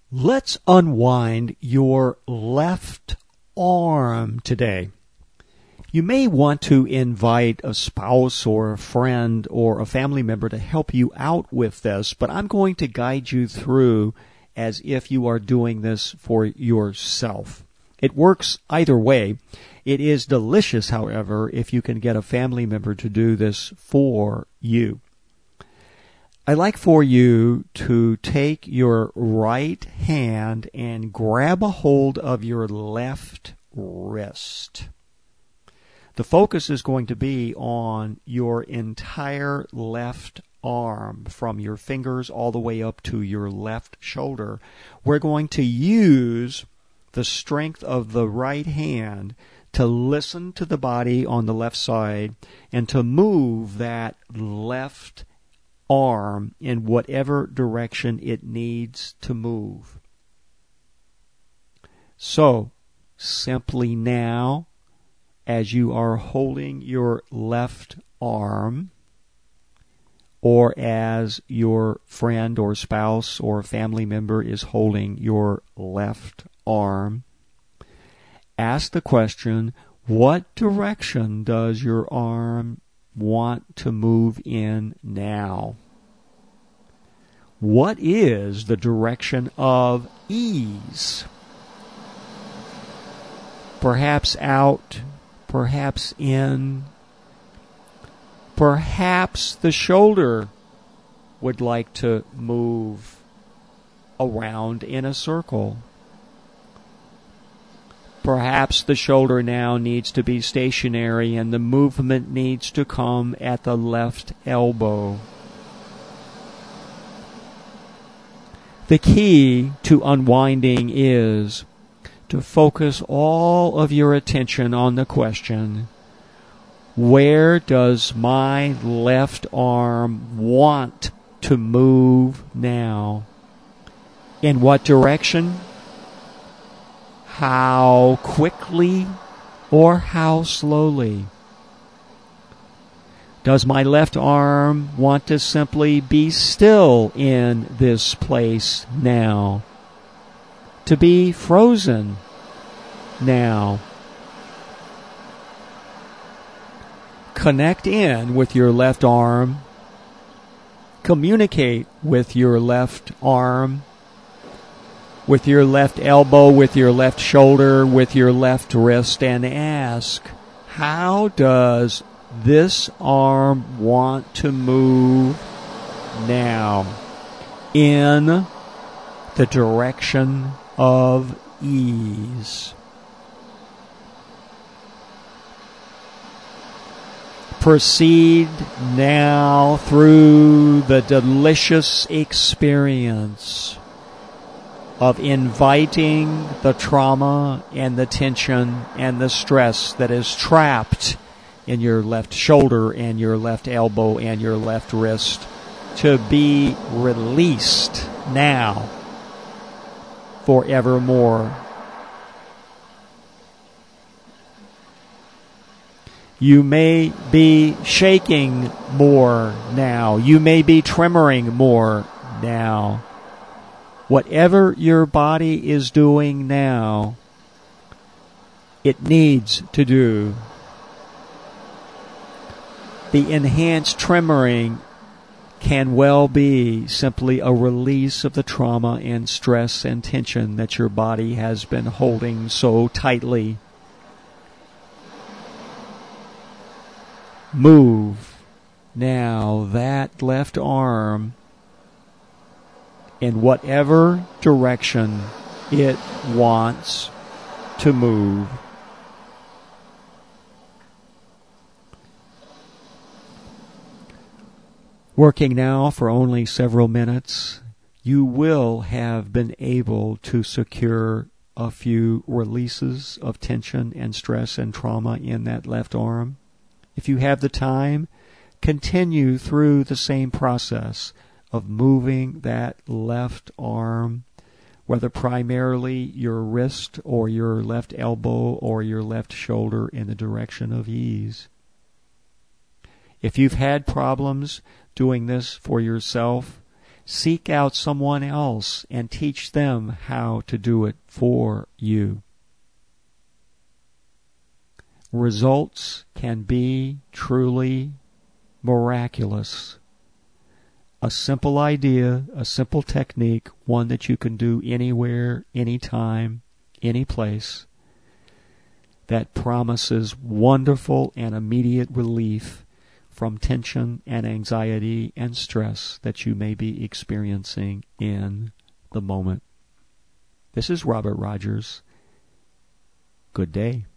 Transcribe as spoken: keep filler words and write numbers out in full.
Let's unwind your left arm today. You may want to invite a spouse or a friend or a family member to help you out with this, but I'm going to guide you through as if you are doing this for yourself. It works either way. It is delicious, however, if you can get a family member to do this for you. I'd like for you to take your right hand and grab a hold of your left wrist. The focus is going to be on your entire left arm, from your fingers all the way up to your left shoulder. We're going to use the strength of the right hand to listen to the body on the left side and to move that left arm in whatever direction it needs to move. So, simply now, as you are holding your left arm, or as your friend or spouse or family member is holding your left arm, ask the question, what direction does your arm want to move in now? What is the direction of ease? Perhaps out, perhaps in, perhaps the shoulder would like to move around in a circle. Perhaps the shoulder now needs to be stationary and the movement needs to come at the left elbow. The key to unwinding is to focus all of your attention on the question, where does my left arm want to move now? In what direction? How quickly or how slowly? Does my left arm want to simply be still in this place now? To be frozen now? Connect in with your left arm. Communicate with your left arm, with your left elbow, with your left shoulder, with your left wrist, and ask, how does this arm want to move now in the direction of ease? Proceed now through the delicious experience of inviting the trauma and the tension and the stress that is trapped in your left shoulder and your left elbow and your left wrist to be released now forevermore. You may be shaking more now. You may be tremoring more now. Whatever your body is doing now, it needs to do. The enhanced tremoring can well be simply a release of the trauma and stress and tension that your body has been holding so tightly. Move now that left arm in whatever direction it wants to move. Working now for only several minutes, you will have been able to secure a few releases of tension and stress and trauma in that left arm. If you have the time, continue through the same process of moving that left arm, whether primarily your wrist or your left elbow or your left shoulder, in the direction of ease. If you've had problems doing this for yourself, Seek out someone else and teach them how to do it for you. Results can be truly miraculous. A simple idea, a simple technique, one that you can do anywhere, anytime, any place, that promises wonderful and immediate relief from tension and anxiety and stress that you may be experiencing in the moment. This is Robert Rogers. Good day.